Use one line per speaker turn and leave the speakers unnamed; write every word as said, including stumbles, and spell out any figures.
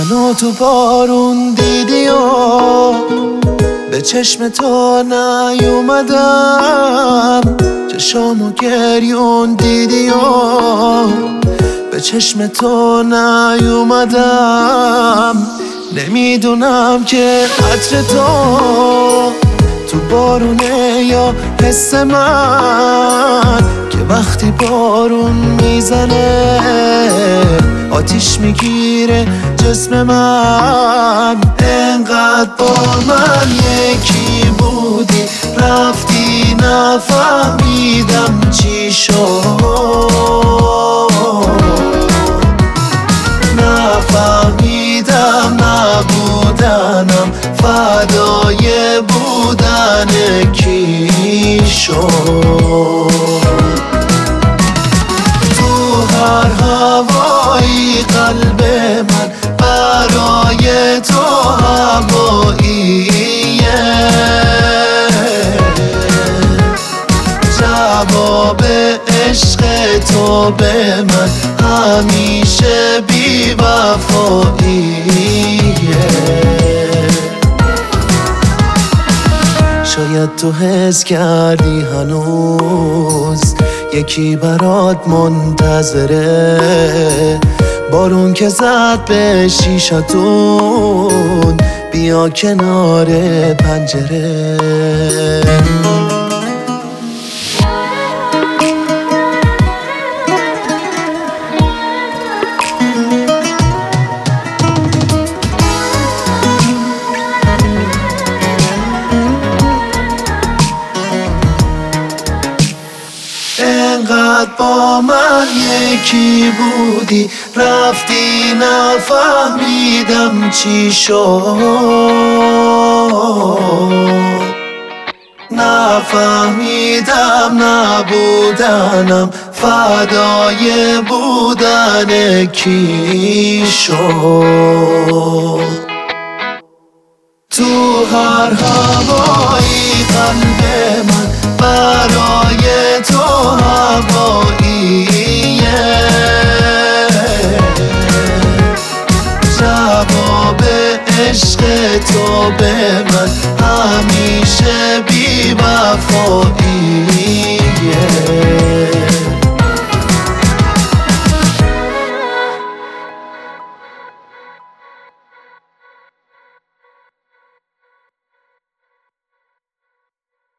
منو تو بارون دیدی و به چشم تو نیومدم، چشامو گریون دیدی و به چشم تو نیومدم. نمیدونم که عطر تو تو بارونه یا حس من، که وقتی بارون میزنه آتیش میگیره جسم من. انقدر با من یکی بودی رفتی نفهمیدم چی شد، نفهمیدم نبودنم فدای بودن کی شد. تو هر هوایی قلب من برای تو هواییه، جواب عشق تو به من همیشه بی وفاییه. شاید تو حس کردی هنوز یکی برات منتظره، بارون که زد به شیشتون بیا کنار پنجره. انقدر با من یکی بودی رفتی نفهمیدم چی شد، نفهمیدم نبودنم فدای بودن کی شد. تو هر هوایی قلب من برای تو هواییه، جواب عشق تو به من همیشه